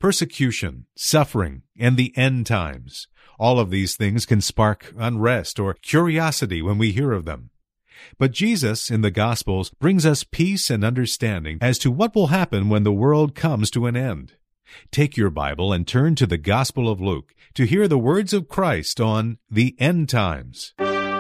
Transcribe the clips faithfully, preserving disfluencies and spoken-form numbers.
persecution, suffering, and the end times. All of these things can spark unrest or curiosity when we hear of them. But Jesus in the Gospels brings us peace and understanding as to what will happen when the world comes to an end. Take your Bible and turn to the Gospel of Luke to hear the words of Christ on the end times.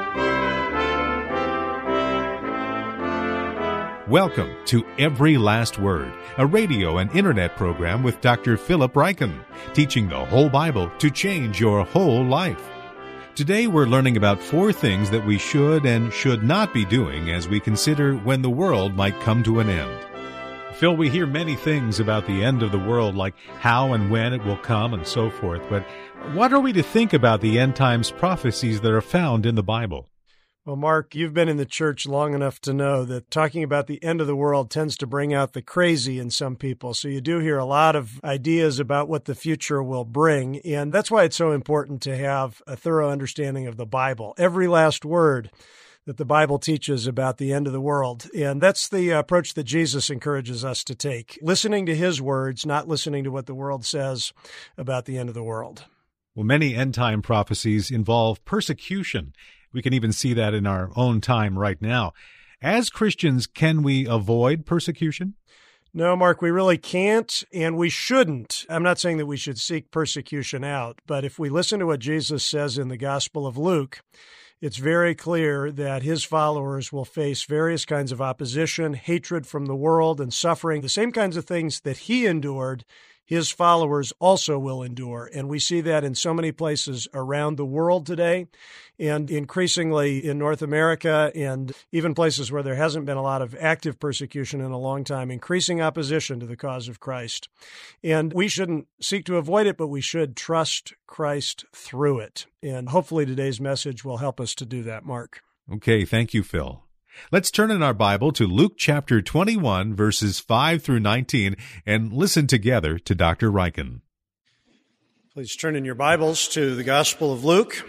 Welcome to Every Last Word, a radio and internet program with Doctor Philip Ryken, teaching the whole Bible to change your whole life. Today we're learning about four things that we should and should not be doing as we consider when the world might come to an end. Phil, we hear many things about the end of the world, like how and when it will come and so forth, but what are we to think about the end times prophecies that are found in the Bible? Well, Mark, you've been in the church long enough to know that talking about the end of the world tends to bring out the crazy in some people. So you do hear a lot of ideas about what the future will bring. And that's why it's so important to have a thorough understanding of the Bible. Every last word that the Bible teaches about the end of the world. And that's the approach that Jesus encourages us to take. Listening to his words, not listening to what the world says about the end of the world. Well, many end-time prophecies involve persecution. We can even see that in our own time right now. As Christians, can we avoid persecution? No, Mark, we really can't, and we shouldn't. I'm not saying that we should seek persecution out, but if we listen to what Jesus says in the Gospel of Luke, it's very clear that his followers will face various kinds of opposition, hatred from the world, and suffering. The same kinds of things that he endured, his followers also will endure. And we see that in so many places around the world today, and increasingly in North America, and even places where there hasn't been a lot of active persecution in a long time, increasing opposition to the cause of Christ. And we shouldn't seek to avoid it, but we should trust Christ through it. And hopefully today's message will help us to do that, Mark. Okay, thank you, Phil. Let's turn in our Bible to Luke chapter twenty-one, verses five through nineteen, and listen together to Doctor Ryken. Please turn in your Bibles to the Gospel of Luke,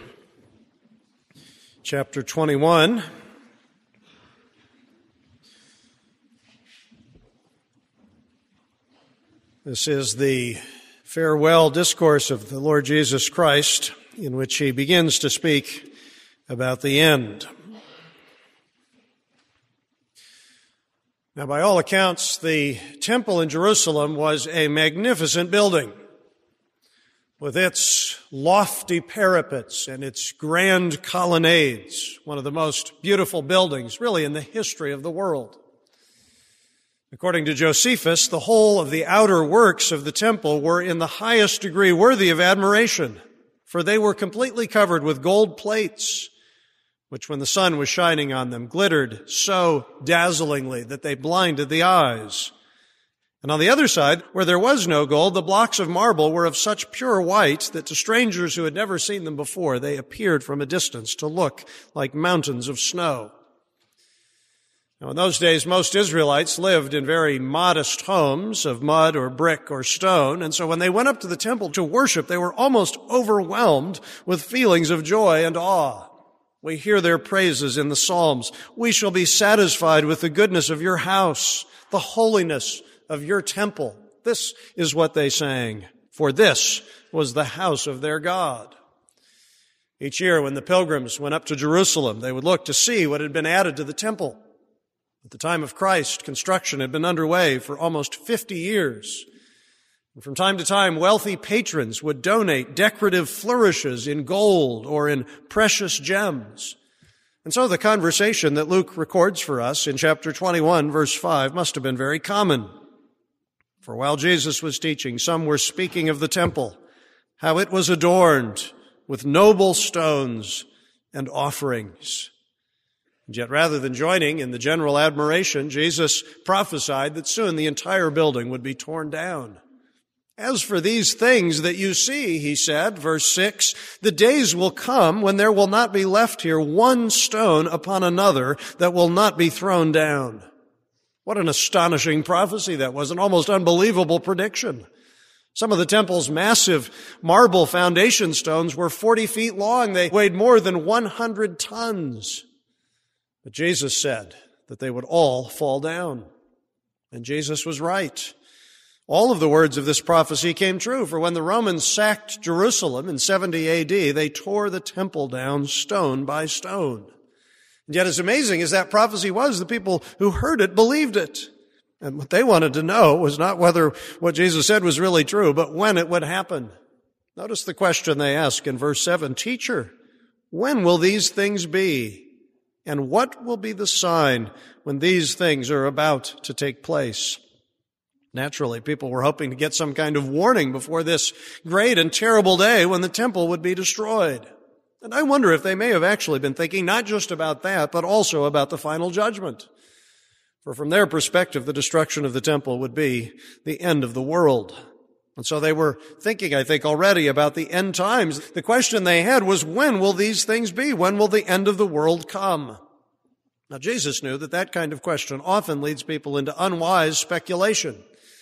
chapter twenty-one. This is the farewell discourse of the Lord Jesus Christ, in which he begins to speak about the end. Now, by all accounts, the temple in Jerusalem was a magnificent building with its lofty parapets and its grand colonnades, one of the most beautiful buildings, really, in the history of the world. According to Josephus, the whole of the outer works of the temple were in the highest degree worthy of admiration, for they were completely covered with gold plates, which when the sun was shining on them glittered so dazzlingly that they blinded the eyes. And on the other side, where there was no gold, the blocks of marble were of such pure white that to strangers who had never seen them before, they appeared from a distance to look like mountains of snow. Now, in those days, most Israelites lived in very modest homes of mud or brick or stone, and so when they went up to the temple to worship, they were almost overwhelmed with feelings of joy and awe. We hear their praises in the Psalms. We shall be satisfied with the goodness of your house, the holiness of your temple. This is what they sang, for this was the house of their God. Each year when the pilgrims went up to Jerusalem, they would look to see what had been added to the temple. At the time of Christ, construction had been underway for almost fifty years. And from time to time, wealthy patrons would donate decorative flourishes in gold or in precious gems. And so the conversation that Luke records for us in chapter twenty-one, verse five, must have been very common. For while Jesus was teaching, some were speaking of the temple, how it was adorned with noble stones and offerings. And yet rather than joining in the general admiration, Jesus prophesied that soon the entire building would be torn down. As for these things that you see, he said, verse six, the days will come when there will not be left here one stone upon another that will not be thrown down. What an astonishing prophecy that was, an almost unbelievable prediction. Some of the temple's massive marble foundation stones were forty feet long. They weighed more than one hundred tons. But Jesus said that they would all fall down. And Jesus was right. All of the words of this prophecy came true, for when the Romans sacked Jerusalem in seventy A D, they tore the temple down stone by stone. And yet as amazing as that prophecy was, the people who heard it believed it. And what they wanted to know was not whether what Jesus said was really true, but when it would happen. Notice the question they ask in verse seven, Teacher, when will these things be? And what will be the sign when these things are about to take place? Naturally, people were hoping to get some kind of warning before this great and terrible day when the temple would be destroyed. And I wonder if they may have actually been thinking not just about that, but also about the final judgment. For from their perspective, the destruction of the temple would be the end of the world. And so they were thinking, I think, already about the end times. The question they had was, when will these things be? When will the end of the world come? Now, Jesus knew that that kind of question often leads people into unwise speculation.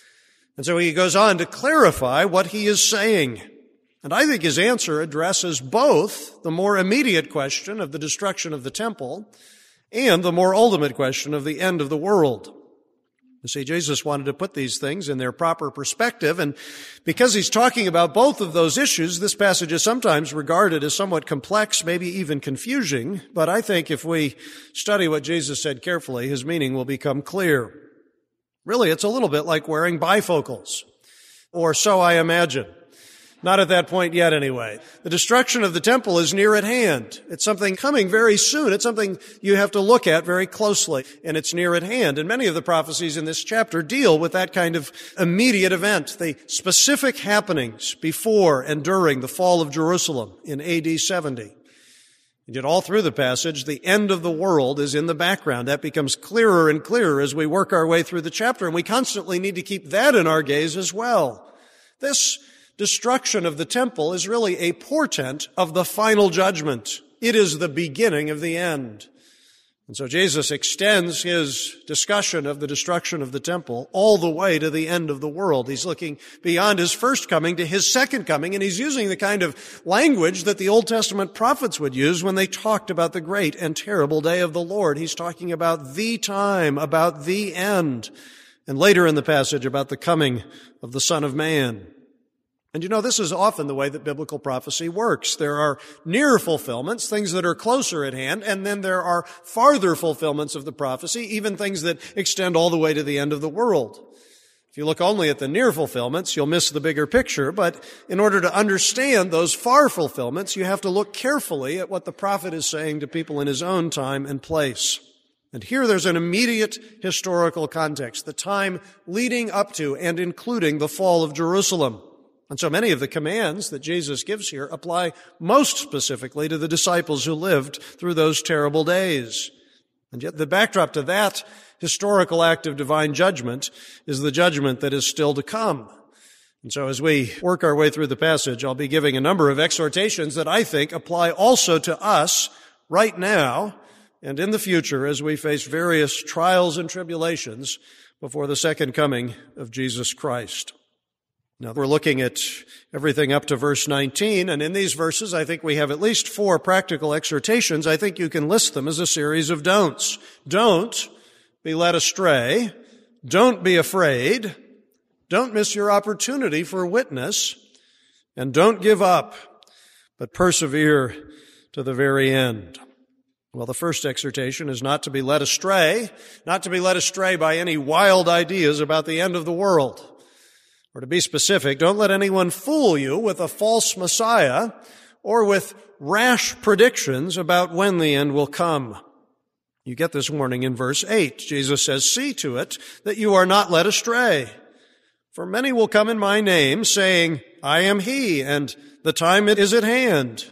And so he goes on to clarify what he is saying. And I think his answer addresses both the more immediate question of the destruction of the temple and the more ultimate question of the end of the world. You see, Jesus wanted to put these things in their proper perspective, and because he's talking about both of those issues, this passage is sometimes regarded as somewhat complex, maybe even confusing, but I think if we study what Jesus said carefully, his meaning will become clear. Really, it's a little bit like wearing bifocals, or so I imagine. Not at that point yet, anyway. The destruction of the temple is near at hand. It's something coming very soon. It's something you have to look at very closely, and it's near at hand. And many of the prophecies in this chapter deal with that kind of immediate event, the specific happenings before and during the fall of Jerusalem in A D seventy. And yet all through the passage, the end of the world is in the background. That becomes clearer and clearer as we work our way through the chapter, and we constantly need to keep that in our gaze as well. This destruction of the temple is really a portent of the final judgment. It is the beginning of the end. And so Jesus extends his discussion of the destruction of the temple all the way to the end of the world. He's looking beyond his first coming to his second coming, and he's using the kind of language that the Old Testament prophets would use when they talked about the great and terrible day of the Lord. He's talking about the time, about the end, and later in the passage about the coming of the Son of Man. And you know, this is often the way that biblical prophecy works. There are near fulfillments, things that are closer at hand, and then there are farther fulfillments of the prophecy, even things that extend all the way to the end of the world. If you look only at the near fulfillments, you'll miss the bigger picture, but in order to understand those far fulfillments, you have to look carefully at what the prophet is saying to people in his own time and place. And here there's an immediate historical context, the time leading up to and including the fall of Jerusalem. And so many of the commands that Jesus gives here apply most specifically to the disciples who lived through those terrible days. And yet the backdrop to that historical act of divine judgment is the judgment that is still to come. And so as we work our way through the passage, I'll be giving a number of exhortations that I think apply also to us right now and in the future as we face various trials and tribulations before the second coming of Jesus Christ. Now, we're looking at everything up to verse nineteen, and in these verses, I think we have at least four practical exhortations. I think you can list them as a series of don'ts. Don't be led astray. Don't be afraid. Don't miss your opportunity for witness. And don't give up, but persevere to the very end. Well, the first exhortation is not to be led astray, not to be led astray by any wild ideas about the end of the world. Or to be specific, don't let anyone fool you with a false Messiah or with rash predictions about when the end will come. You get this warning in verse eight. Jesus says, see to it that you are not led astray. For many will come in my name, saying, I am he, and the time it is at hand.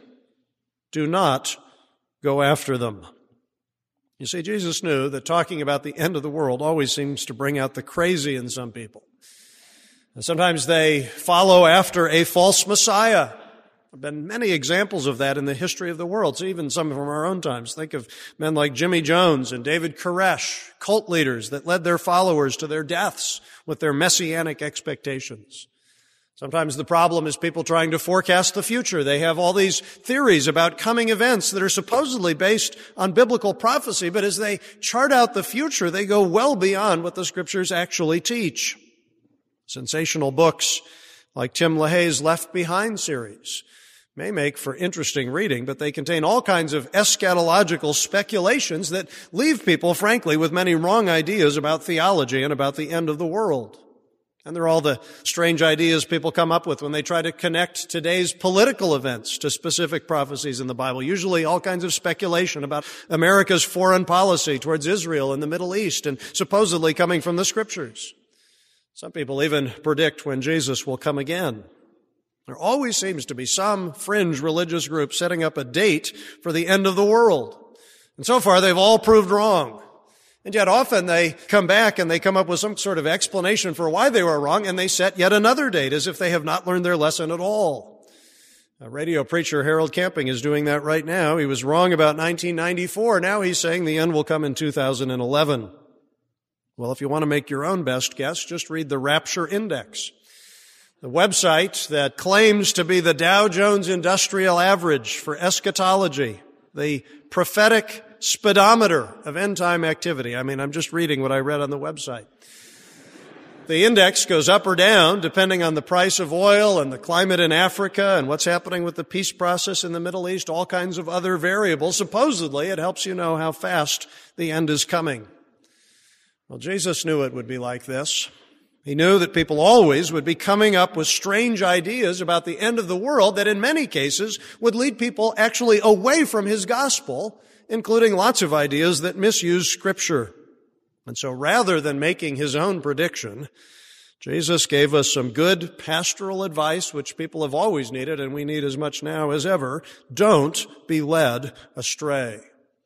Do not go after them. You see, Jesus knew that talking about the end of the world always seems to bring out the crazy in some people. And sometimes they follow after a false Messiah. There have been many examples of that in the history of the world, so even some from our own times. Think of men like Jimmy Jones and David Koresh, cult leaders that led their followers to their deaths with their messianic expectations. Sometimes the problem is people trying to forecast the future. They have all these theories about coming events that are supposedly based on biblical prophecy, but as they chart out the future, they go well beyond what the Scriptures actually teach. Sensational books like Tim LaHaye's Left Behind series may make for interesting reading, but they contain all kinds of eschatological speculations that leave people, frankly, with many wrong ideas about theology and about the end of the world. And they're all the strange ideas people come up with when they try to connect today's political events to specific prophecies in the Bible. Usually all kinds of speculation about America's foreign policy towards Israel and the Middle East, and supposedly coming from the Scriptures. Some people even predict when Jesus will come again. There always seems to be some fringe religious group setting up a date for the end of the world. And so far they've all proved wrong. And yet often they come back and they come up with some sort of explanation for why they were wrong, and they set yet another date as if they have not learned their lesson at all. A radio preacher, Harold Camping, is doing that right now. He was wrong about nineteen ninety-four. Now he's saying the end will come in two thousand eleven. Well, if you want to make your own best guess, just read the Rapture Index, the website that claims to be the Dow Jones Industrial Average for eschatology, the prophetic speedometer of end-time activity. I mean, I'm just reading what I read on the website. The index goes up or down depending on the price of oil and the climate in Africa and what's happening with the peace process in the Middle East, all kinds of other variables. Supposedly, it helps you know how fast the end is coming. Well, Jesus knew it would be like this. He knew that people always would be coming up with strange ideas about the end of the world that in many cases would lead people actually away from his gospel, including lots of ideas that misuse Scripture. And so rather than making his own prediction, Jesus gave us some good pastoral advice, which people have always needed, and we need as much now as ever. Don't be led astray.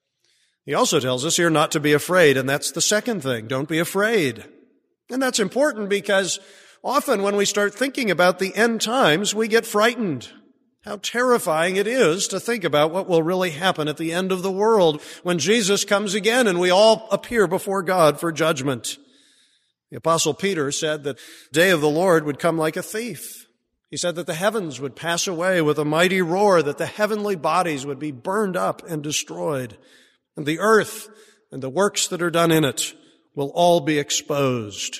He also tells us here not to be afraid, and that's the second thing. Don't be afraid. And that's important because often when we start thinking about the end times, we get frightened. How terrifying it is to think about what will really happen at the end of the world when Jesus comes again and we all appear before God for judgment. The Apostle Peter said that the day of the Lord would come like a thief. He said that the heavens would pass away with a mighty roar, that the heavenly bodies would be burned up and destroyed, and the earth and the works that are done in it will all be exposed.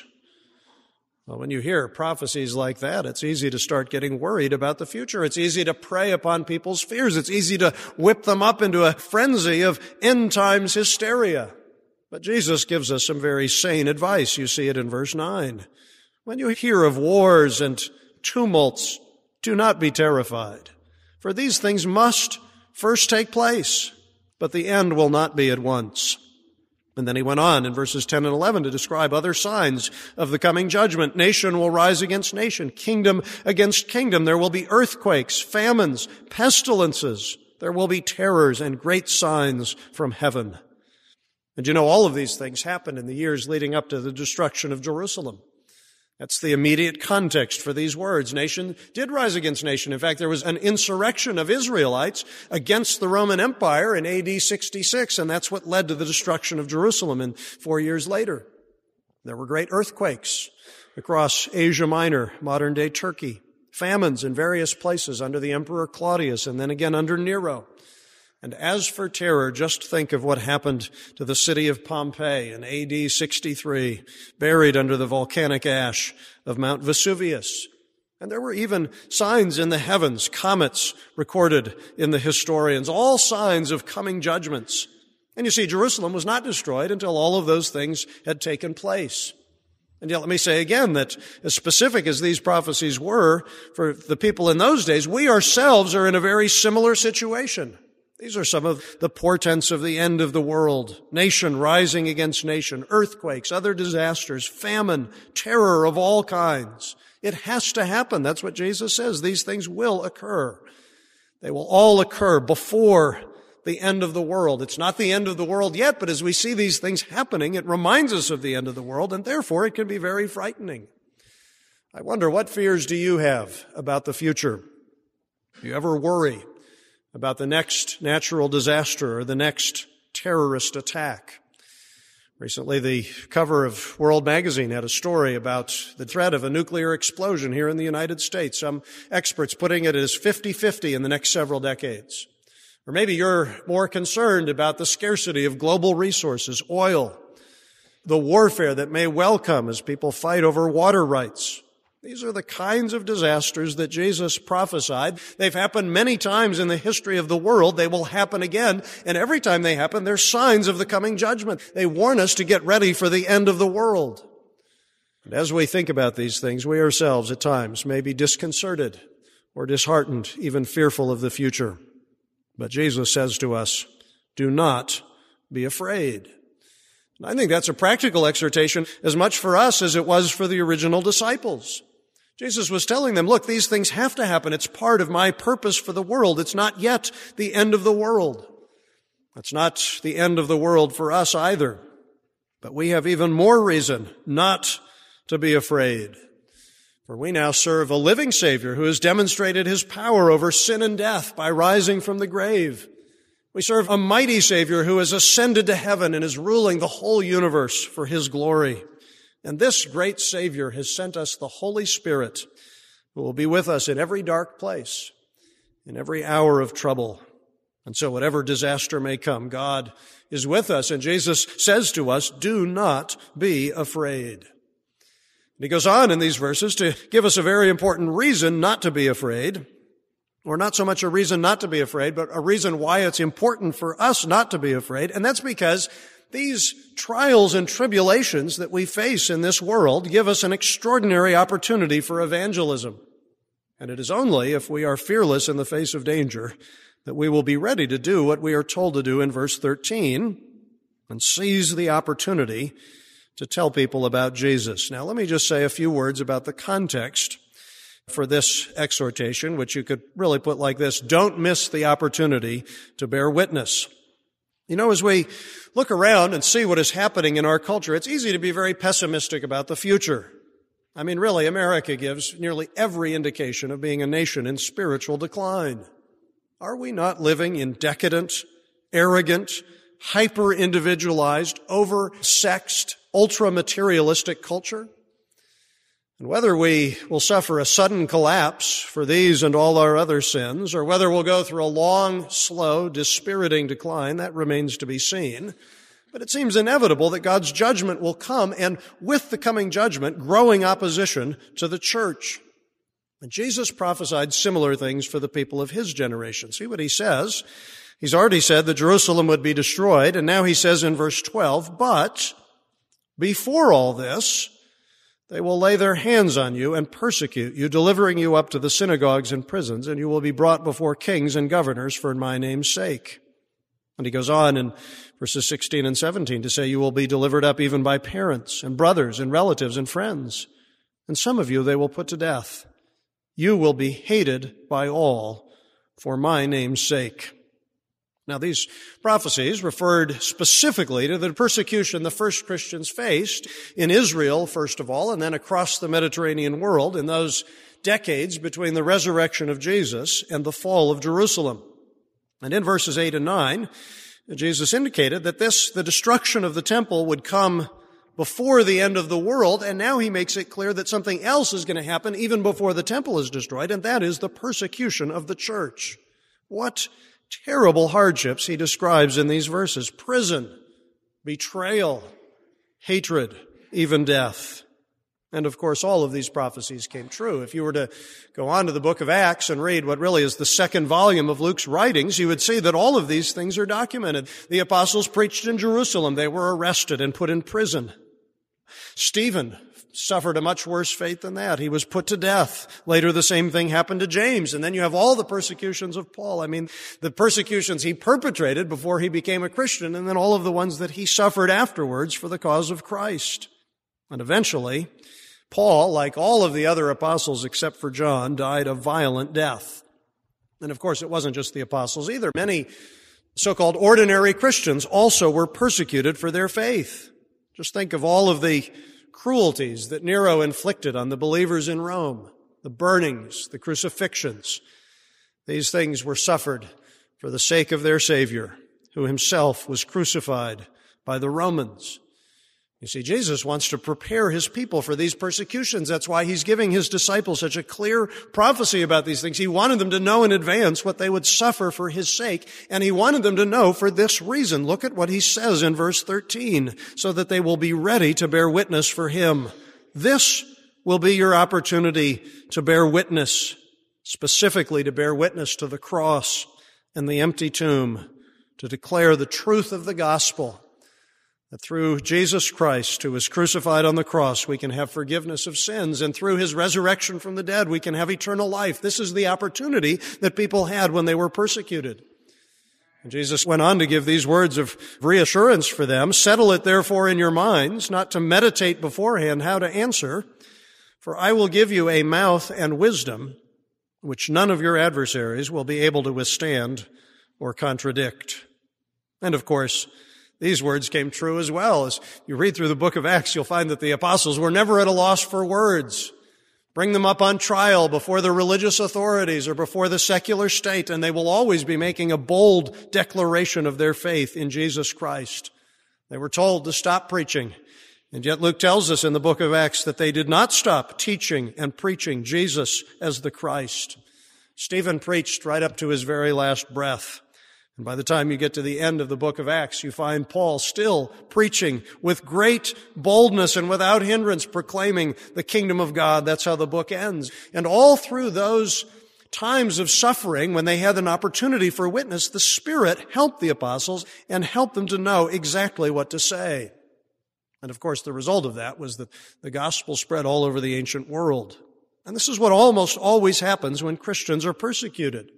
Well, when you hear prophecies like that, it's easy to start getting worried about the future. It's easy to prey upon people's fears. It's easy to whip them up into a frenzy of end times hysteria. But Jesus gives us some very sane advice. You see it in verse nine. When you hear of wars and tumults, do not be terrified, for these things must first take place, but the end will not be at once. And then he went on in verses ten and eleven to describe other signs of the coming judgment. Nation will rise against nation, kingdom against kingdom. There will be earthquakes, famines, pestilences. There will be terrors and great signs from heaven. And you know, all of these things happened in the years leading up to the destruction of Jerusalem. That's the immediate context for these words. Nation did rise against nation. In fact, there was an insurrection of Israelites against the Roman Empire in A D sixty-six, and that's what led to the destruction of Jerusalem in four years later. There were great earthquakes across Asia Minor, modern-day Turkey, famines in various places under the Emperor Claudius and then again under Nero. And as for terror, just think of what happened to the city of Pompeii in A D sixty-three, buried under the volcanic ash of Mount Vesuvius. And there were even signs in the heavens, comets recorded in the historians, all signs of coming judgments. And you see, Jerusalem was not destroyed until all of those things had taken place. And yet let me say again that as specific as these prophecies were for the people in those days, we ourselves are in a very similar situation. These are some of the portents of the end of the world. Nation rising against nation, earthquakes, other disasters, famine, terror of all kinds. It has to happen. That's what Jesus says. These things will occur. They will all occur before the end of the world. It's not the end of the world yet, but as we see these things happening, it reminds us of the end of the world, and therefore it can be very frightening. I wonder, what fears do you have about the future? Do you ever worry about the next natural disaster or the next terrorist attack? Recently, the cover of World Magazine had a story about the threat of a nuclear explosion here in the United States. Some experts putting it as fifty-fifty in the next several decades. Or maybe you're more concerned about the scarcity of global resources, oil, the warfare that may well come as people fight over water rights, These are the kinds of disasters that Jesus prophesied. They've happened many times in the history of the world. They will happen again. And every time they happen, they're signs of the coming judgment. They warn us to get ready for the end of the world. And as we think about these things, we ourselves at times may be disconcerted or disheartened, even fearful of the future. But Jesus says to us, do not be afraid. And I think that's a practical exhortation as much for us as it was for the original disciples. Jesus was telling them, look, these things have to happen. It's part of my purpose for the world. It's not yet the end of the world. It's not the end of the world for us either. But we have even more reason not to be afraid. For we now serve a living Savior who has demonstrated his power over sin and death by rising from the grave. We serve a mighty Savior who has ascended to heaven and is ruling the whole universe for his glory. And this great Savior has sent us the Holy Spirit, who will be with us in every dark place, in every hour of trouble. And so whatever disaster may come, God is with us. And Jesus says to us, do not be afraid. And he goes on in these verses to give us a very important reason not to be afraid, or not so much a reason not to be afraid, but a reason why it's important for us not to be afraid. And that's because these trials and tribulations that we face in this world give us an extraordinary opportunity for evangelism. And it is only if we are fearless in the face of danger that we will be ready to do what we are told to do in verse thirteen and seize the opportunity to tell people about Jesus. Now, let me just say a few words about the context for this exhortation, which you could really put like this: don't miss the opportunity to bear witness. You know, as we look around and see what is happening in our culture, it's easy to be very pessimistic about the future. I mean, really, America gives nearly every indication of being a nation in spiritual decline. Are we not living in decadent, arrogant, hyper-individualized, over-sexed, ultra-materialistic culture? And whether we will suffer a sudden collapse for these and all our other sins, or whether we'll go through a long, slow, dispiriting decline, that remains to be seen. But it seems inevitable that God's judgment will come, and with the coming judgment, growing opposition to the church. And Jesus prophesied similar things for the people of his generation. See what he says. He's already said that Jerusalem would be destroyed, and now he says in verse twelve, but before all this, they will lay their hands on you and persecute you, delivering you up to the synagogues and prisons, and you will be brought before kings and governors for my name's sake. And he goes on in verses sixteen and seventeen to say, you will be delivered up even by parents and brothers and relatives and friends. And some of you they will put to death. You will be hated by all for my name's sake. Now, these prophecies referred specifically to the persecution the first Christians faced in Israel, first of all, and then across the Mediterranean world in those decades between the resurrection of Jesus and the fall of Jerusalem. And in verses eight and nine, Jesus indicated that this, the destruction of the temple, would come before the end of the world, and now he makes it clear that something else is going to happen even before the temple is destroyed, and that is the persecution of the church. What terrible hardships he describes in these verses: prison, betrayal, hatred, even death. And of course, all of these prophecies came true. If you were to go on to the book of Acts and read what really is the second volume of Luke's writings, you would see that all of these things are documented. The apostles preached in Jerusalem. They were arrested and put in prison. Stephen suffered a much worse fate than that. He was put to death. Later, the same thing happened to James. And then you have all the persecutions of Paul. I mean, the persecutions he perpetrated before he became a Christian, and then all of the ones that he suffered afterwards for the cause of Christ. And eventually, Paul, like all of the other apostles except for John, died a violent death. And of course, it wasn't just the apostles either. Many so-called ordinary Christians also were persecuted for their faith. Just think of all of the cruelties that Nero inflicted on the believers in Rome, the burnings, the crucifixions. These things were suffered for the sake of their Savior, who himself was crucified by the Romans. You see, Jesus wants to prepare his people for these persecutions. That's why he's giving his disciples such a clear prophecy about these things. He wanted them to know in advance what they would suffer for his sake, and he wanted them to know for this reason. Look at what he says in verse thirteen, so that they will be ready to bear witness for him. This will be your opportunity to bear witness, specifically to bear witness to the cross and the empty tomb, to declare the truth of the gospel, that through Jesus Christ, who was crucified on the cross, we can have forgiveness of sins, and through his resurrection from the dead, we can have eternal life. This is the opportunity that people had when they were persecuted. And Jesus went on to give these words of reassurance for them. Settle it therefore in your minds, not to meditate beforehand how to answer, for I will give you a mouth and wisdom which none of your adversaries will be able to withstand or contradict. And of course, these words came true as well. As you read through the book of Acts, you'll find that the apostles were never at a loss for words. Bring them up on trial before the religious authorities or before the secular state, and they will always be making a bold declaration of their faith in Jesus Christ. They were told to stop preaching, and yet Luke tells us in the book of Acts that they did not stop teaching and preaching Jesus as the Christ. Stephen preached right up to his very last breath. And by the time you get to the end of the book of Acts, you find Paul still preaching with great boldness and without hindrance, proclaiming the kingdom of God. That's how the book ends. And all through those times of suffering, when they had an opportunity for witness, the Spirit helped the apostles and helped them to know exactly what to say. And of course, the result of that was that the gospel spread all over the ancient world. And this is what almost always happens when Christians are persecuted.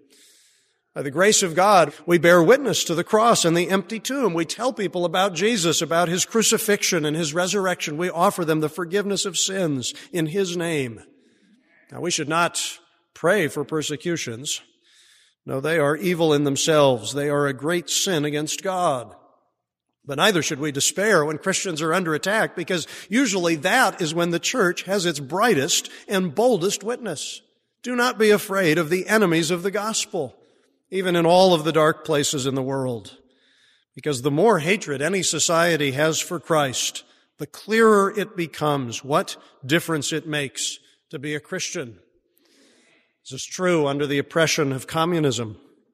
By the grace of God, we bear witness to the cross and the empty tomb. We tell people about Jesus, about his crucifixion and his resurrection. We offer them the forgiveness of sins in his name. Now, we should not pray for persecutions. No, they are evil in themselves. They are a great sin against God. But neither should we despair when Christians are under attack, because usually that is when the church has its brightest and boldest witness. Do not be afraid of the enemies of the gospel, even in all of the dark places in the world. Because the more hatred any society has for Christ, the clearer it becomes what difference it makes to be a Christian. This is true under the oppression of communism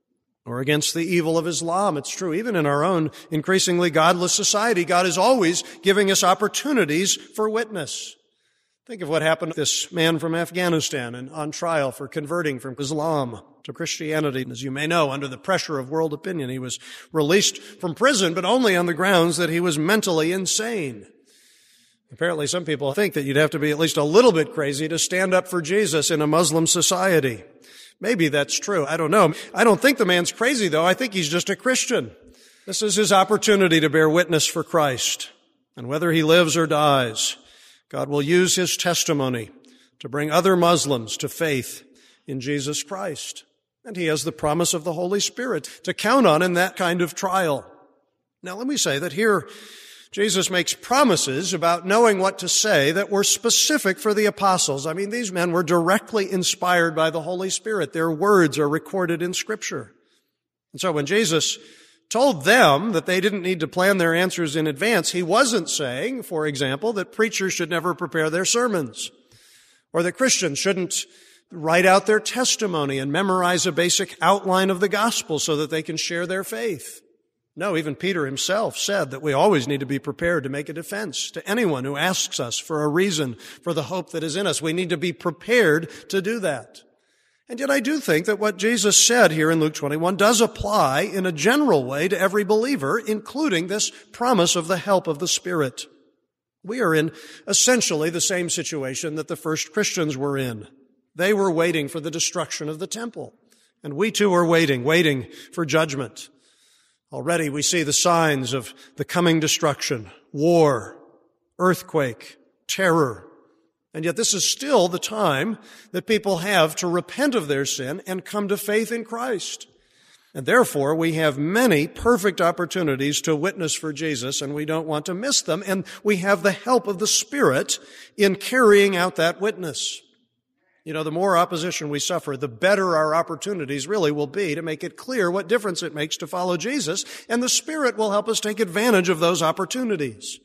or against the evil of Islam. It's true even in our own increasingly godless society. God is always giving us opportunities for witness. Think of what happened to this man from Afghanistan and on trial for converting from Islam to Christianity. As you may know, under the pressure of world opinion, he was released from prison, but only on the grounds that he was mentally insane. Apparently, some people think that you'd have to be at least a little bit crazy to stand up for Jesus in a Muslim society. Maybe that's true. I don't know. I don't think the man's crazy, though. I think he's just a Christian. This is his opportunity to bear witness for Christ. And whether he lives or dies, God will use his testimony to bring other Muslims to faith in Jesus Christ. And he has the promise of the Holy Spirit to count on in that kind of trial. Now, let me say that here Jesus makes promises about knowing what to say that were specific for the apostles. I mean, these men were directly inspired by the Holy Spirit. Their words are recorded in Scripture. And so when Jesus told them that they didn't need to plan their answers in advance, he wasn't saying, for example, that preachers should never prepare their sermons, or that Christians shouldn't write out their testimony and memorize a basic outline of the gospel so that they can share their faith. No, even Peter himself said that we always need to be prepared to make a defense to anyone who asks us for a reason for the hope that is in us. We need to be prepared to do that. And yet I do think that what Jesus said here in Luke twenty-one does apply in a general way to every believer, including this promise of the help of the Spirit. We are in essentially the same situation that the first Christians were in. They were waiting for the destruction of the temple. And we too are waiting, waiting for judgment. Already we see the signs of the coming destruction, war, earthquake, terror. And yet this is still the time that people have to repent of their sin and come to faith in Christ. And therefore, we have many perfect opportunities to witness for Jesus, and we don't want to miss them. And we have the help of the Spirit in carrying out that witness. You know, the more opposition we suffer, the better our opportunities really will be to make it clear what difference it makes to follow Jesus, and the Spirit will help us take advantage of those opportunities.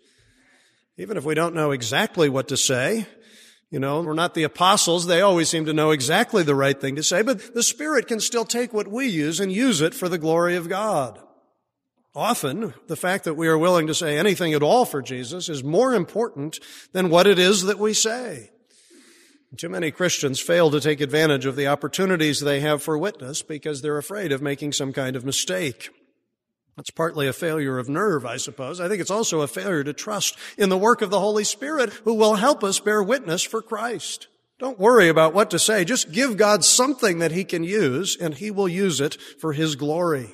Even if we don't know exactly what to say, you know, we're not the apostles. They always seem to know exactly the right thing to say, but the Spirit can still take what we use and use it for the glory of God. Often, the fact that we are willing to say anything at all for Jesus is more important than what it is that we say. Too many Christians fail to take advantage of the opportunities they have for witness because they're afraid of making some kind of mistake. That's partly a failure of nerve, I suppose. I think it's also a failure to trust in the work of the Holy Spirit who will help us bear witness for Christ. Don't worry about what to say. Just give God something that He can use, and He will use it for His glory.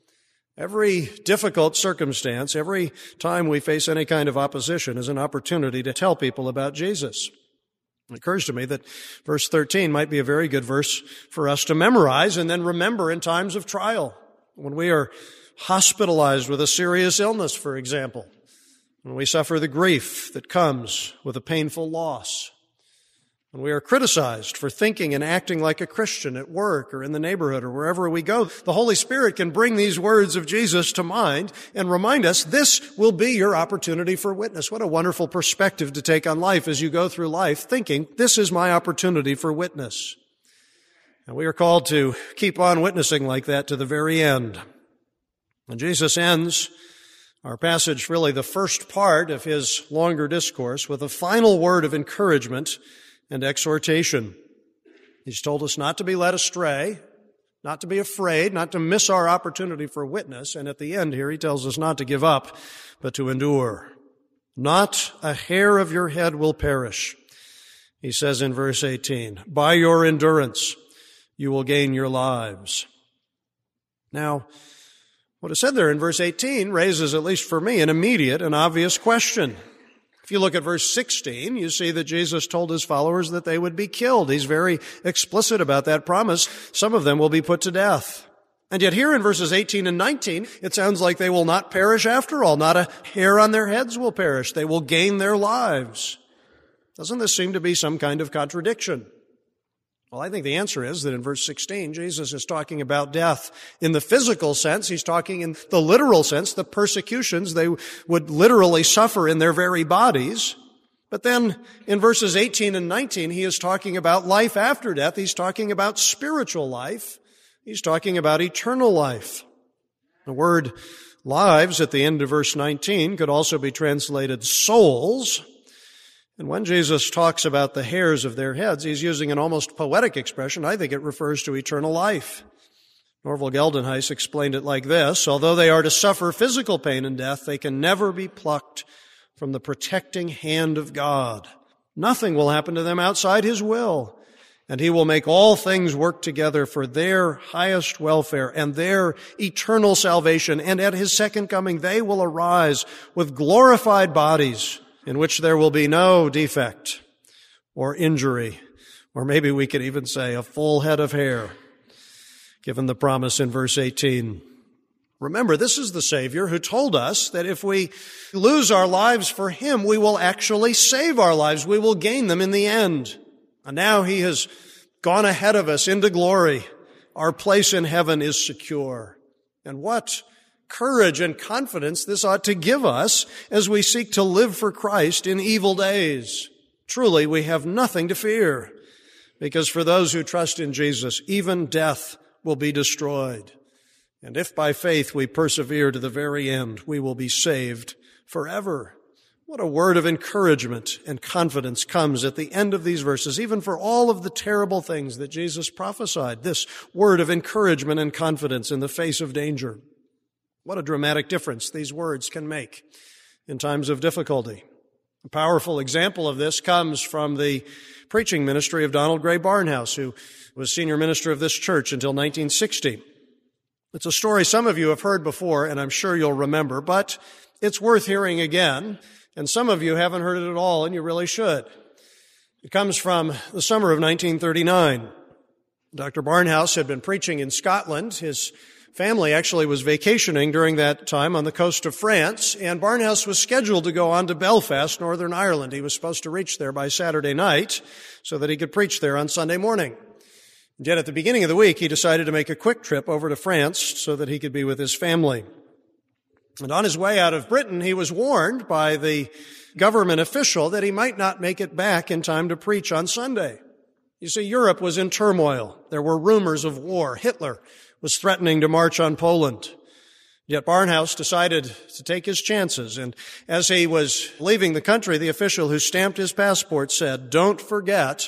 Every difficult circumstance, every time we face any kind of opposition is an opportunity to tell people about Jesus. It occurs to me that verse thirteen might be a very good verse for us to memorize and then remember in times of trial. When we are hospitalized with a serious illness, for example, when we suffer the grief that comes with a painful loss, when we are criticized for thinking and acting like a Christian at work or in the neighborhood or wherever we go, the Holy Spirit can bring these words of Jesus to mind and remind us this will be your opportunity for witness. What a wonderful perspective to take on life as you go through life thinking, this is my opportunity for witness. And we are called to keep on witnessing like that to the very end. And Jesus ends our passage, really the first part of His longer discourse, with a final word of encouragement and exhortation. He's told us not to be led astray, not to be afraid, not to miss our opportunity for witness. And at the end here, He tells us not to give up, but to endure. Not a hair of your head will perish. He says in verse eighteen, by your endurance, you will gain your lives. Now, what is said there in verse eighteen raises, at least for me, an immediate and obvious question. If you look at verse sixteen, you see that Jesus told His followers that they would be killed. He's very explicit about that promise. Some of them will be put to death. And yet here in verses eighteen and nineteen, it sounds like they will not perish after all. Not a hair on their heads will perish. They will gain their lives. Doesn't this seem to be some kind of contradiction? Well, I think the answer is that in verse sixteen, Jesus is talking about death in the physical sense. He's talking in the literal sense, the persecutions they would literally suffer in their very bodies. But then in verses eighteen and nineteen, He is talking about life after death. He's talking about spiritual life. He's talking about eternal life. The word lives at the end of verse nineteen could also be translated souls. And when Jesus talks about the hairs of their heads, He's using an almost poetic expression. I think it refers to eternal life. Norval Geldenhuis explained it like this: although they are to suffer physical pain and death, they can never be plucked from the protecting hand of God. Nothing will happen to them outside His will, and He will make all things work together for their highest welfare and their eternal salvation. And at His second coming, they will arise with glorified bodies in which there will be no defect or injury, or maybe we could even say a full head of hair, given the promise in verse eighteen. Remember, this is the Savior who told us that if we lose our lives for Him, we will actually save our lives. We will gain them in the end. And now He has gone ahead of us into glory. Our place in heaven is secure. And what courage and confidence this ought to give us as we seek to live for Christ in evil days. Truly, we have nothing to fear, because for those who trust in Jesus, even death will be destroyed. And if by faith we persevere to the very end, we will be saved forever. What a word of encouragement and confidence comes at the end of these verses, even for all of the terrible things that Jesus prophesied. This word of encouragement and confidence in the face of danger. What a dramatic difference these words can make in times of difficulty. A powerful example of this comes from the preaching ministry of Donald Gray Barnhouse, who was senior minister of this church until nineteen sixty. It's a story some of you have heard before, and I'm sure you'll remember, but it's worth hearing again, and some of you haven't heard it at all, and you really should. It comes from the summer of nineteen thirty-nine. Doctor Barnhouse had been preaching in Scotland. His family actually was vacationing during that time on the coast of France, and Barnhouse was scheduled to go on to Belfast, Northern Ireland. He was supposed to reach there by Saturday night so that he could preach there on Sunday morning. And yet at the beginning of the week, he decided to make a quick trip over to France so that he could be with his family. And on his way out of Britain, he was warned by the government official that he might not make it back in time to preach on Sunday. You see, Europe was in turmoil. There were rumors of war. Hitler was threatening to march on Poland. Yet Barnhouse decided to take his chances, and as he was leaving the country, the official who stamped his passport said, "Don't forget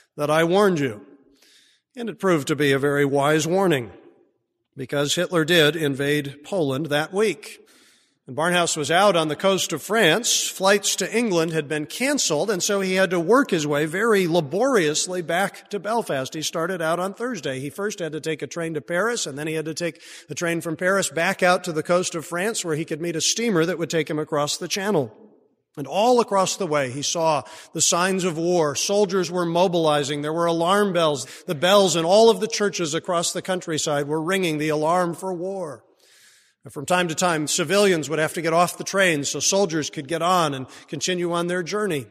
that I warned you." And it proved to be a very wise warning, because Hitler did invade Poland that week. And Barnhouse was out on the coast of France. Flights to England had been canceled, and so he had to work his way very laboriously back to Belfast. He started out on Thursday. He first had to take a train to Paris, and then he had to take a train from Paris back out to the coast of France, where he could meet a steamer that would take him across the channel. And all across the way, he saw the signs of war. Soldiers were mobilizing. There were alarm bells. The bells in all of the churches across the countryside were ringing the alarm for war. And from time to time, civilians would have to get off the trains so soldiers could get on and continue on their journey.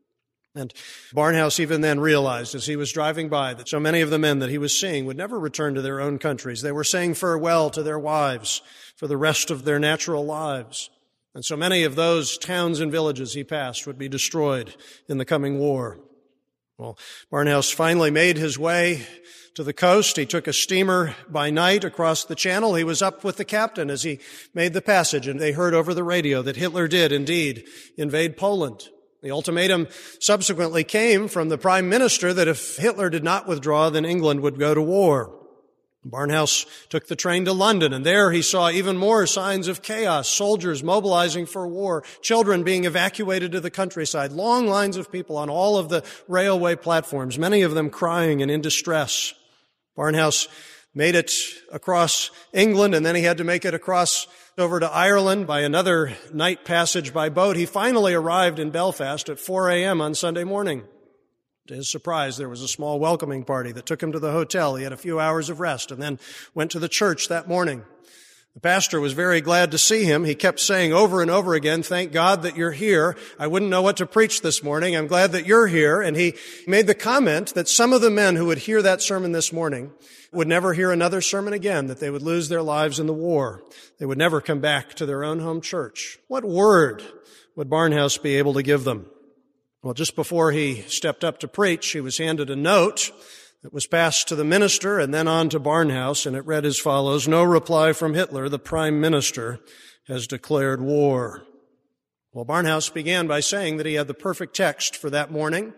And Barnhouse even then realized as he was driving by that so many of the men that he was seeing would never return to their own countries. They were saying farewell to their wives for the rest of their natural lives. And so many of those towns and villages he passed would be destroyed in the coming war. Well, Barnhouse finally made his way to the coast. He took a steamer by night across the channel. He was up with the captain as he made the passage, and they heard over the radio that Hitler did indeed invade Poland. The ultimatum subsequently came from the prime minister that if Hitler did not withdraw, then England would go to war. Barnhouse took the train to London, and there he saw even more signs of chaos, soldiers mobilizing for war, children being evacuated to the countryside, long lines of people on all of the railway platforms, many of them crying and in distress. Barnhouse made it across England, and then he had to make it across over to Ireland by another night passage by boat. He finally arrived in Belfast at four a.m. on Sunday morning. To his surprise, there was a small welcoming party that took him to the hotel. He had a few hours of rest and then went to the church that morning. The pastor was very glad to see him. He kept saying over and over again, "Thank God that you're here. I wouldn't know what to preach this morning. I'm glad that you're here." And he made the comment that some of the men who would hear that sermon this morning would never hear another sermon again, that they would lose their lives in the war. They would never come back to their own home church. What word would Barnhouse be able to give them? Well, just before he stepped up to preach, he was handed a note that was passed to the minister and then on to Barnhouse, and it read as follows: "No reply from Hitler. The prime minister has declared war." Well, Barnhouse began by saying that he had the perfect text for that morning.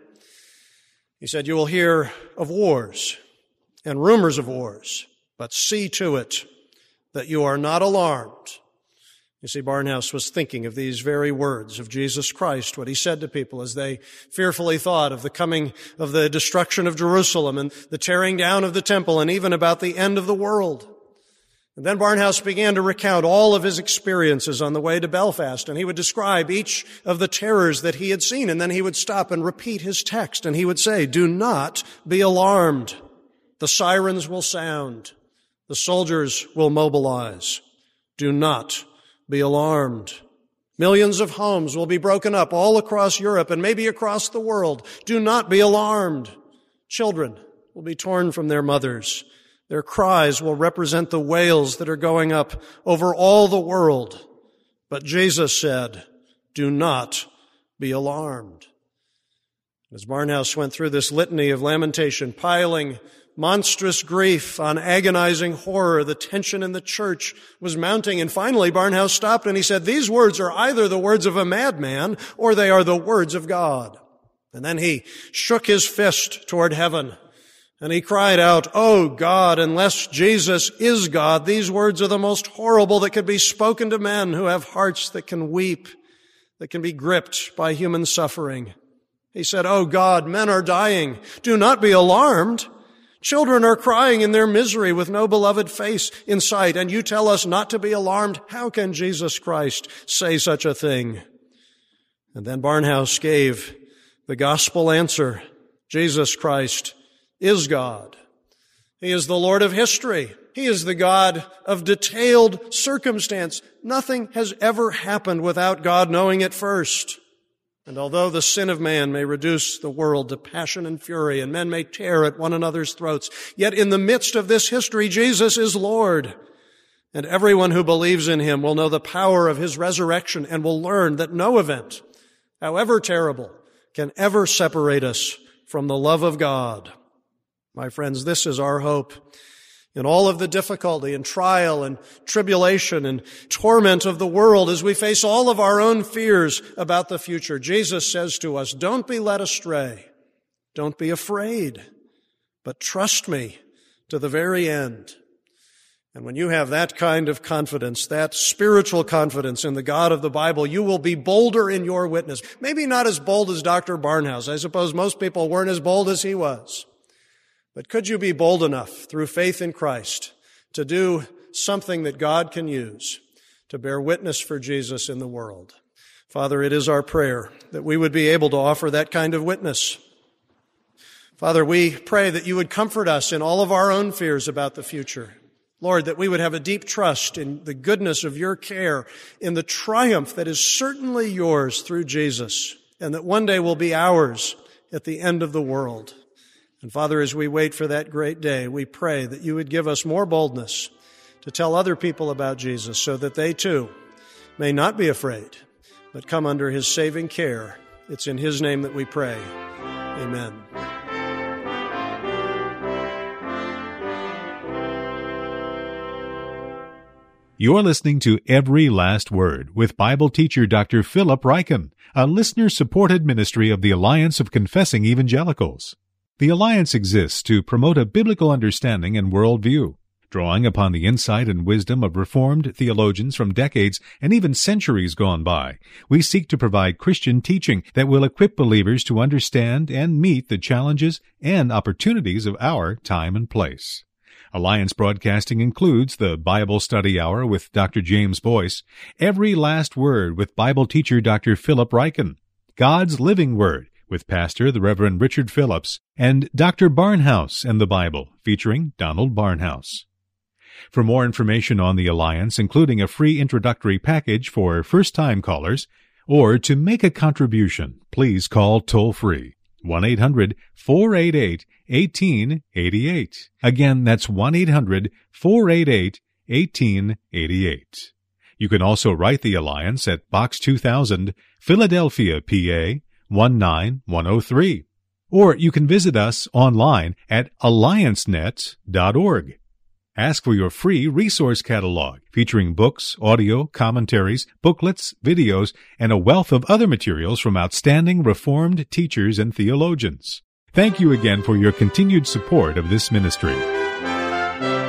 He said, "You will hear of wars and rumors of wars, but see to it that you are not alarmed." You see, Barnhouse was thinking of these very words of Jesus Christ, what he said to people as they fearfully thought of the coming of the destruction of Jerusalem and the tearing down of the temple and even about the end of the world. And then Barnhouse began to recount all of his experiences on the way to Belfast, and he would describe each of the terrors that he had seen, and then he would stop and repeat his text, and he would say, "Do not be alarmed. The sirens will sound. The soldiers will mobilize. Do not be alarmed. Millions of homes will be broken up all across Europe and maybe across the world. Do not be alarmed. Children will be torn from their mothers. Their cries will represent the wails that are going up over all the world. But Jesus said, do not be alarmed." As Barnhouse went through this litany of lamentation, piling monstrous grief on agonizing horror, the tension in the church was mounting. And finally, Barnhouse stopped and he said, "These words are either the words of a madman or they are the words of God." And then he shook his fist toward heaven and he cried out, "Oh God, unless Jesus is God, these words are the most horrible that could be spoken to men who have hearts that can weep, that can be gripped by human suffering." He said, "Oh God, men are dying. Do not be alarmed. Children are crying in their misery with no beloved face in sight, and you tell us not to be alarmed. How can Jesus Christ say such a thing?" And then Barnhouse gave the gospel answer. Jesus Christ is God. He is the Lord of history. He is the God of detailed circumstance. Nothing has ever happened without God knowing it first. And although the sin of man may reduce the world to passion and fury, and men may tear at one another's throats, yet in the midst of this history, Jesus is Lord. And everyone who believes in him will know the power of his resurrection and will learn that no event, however terrible, can ever separate us from the love of God. My friends, this is our hope. In all of the difficulty and trial and tribulation and torment of the world, as we face all of our own fears about the future, Jesus says to us, don't be led astray. Don't be afraid, but trust me to the very end. And when you have that kind of confidence, that spiritual confidence in the God of the Bible, you will be bolder in your witness. Maybe not as bold as Doctor Barnhouse. I suppose most people weren't as bold as he was. But could you be bold enough through faith in Christ to do something that God can use to bear witness for Jesus in the world? Father, it is our prayer that we would be able to offer that kind of witness. Father, we pray that you would comfort us in all of our own fears about the future. Lord, that we would have a deep trust in the goodness of your care, in the triumph that is certainly yours through Jesus, and that one day will be ours at the end of the world. And Father, as we wait for that great day, we pray that you would give us more boldness to tell other people about Jesus so that they too may not be afraid, but come under his saving care. It's in his name that we pray. Amen. You're listening to Every Last Word with Bible teacher Doctor Philip Ryken, a listener-supported ministry of the Alliance of Confessing Evangelicals. The Alliance exists to promote a biblical understanding and worldview. Drawing upon the insight and wisdom of Reformed theologians from decades and even centuries gone by, we seek to provide Christian teaching that will equip believers to understand and meet the challenges and opportunities of our time and place. Alliance broadcasting includes the Bible Study Hour with Doctor James Boyce, Every Last Word with Bible teacher Doctor Philip Ryken, God's Living Word with Pastor the Reverend Richard Phillips, and Doctor Barnhouse and the Bible featuring Donald Barnhouse. For more information on the Alliance, including a free introductory package for first-time callers, or to make a contribution, please call toll-free one eight hundred, four eight eight, one eight eight eight. Again, that's one eight hundred, four eight eight, one eight eight eight. You can also write the Alliance at Box two thousand, Philadelphia, P A one nine one oh three. Or you can visit us online at alliance net dot org. Ask for your free resource catalog featuring books, audio, commentaries, booklets, videos, and a wealth of other materials from outstanding Reformed teachers and theologians. Thank you again for your continued support of this ministry.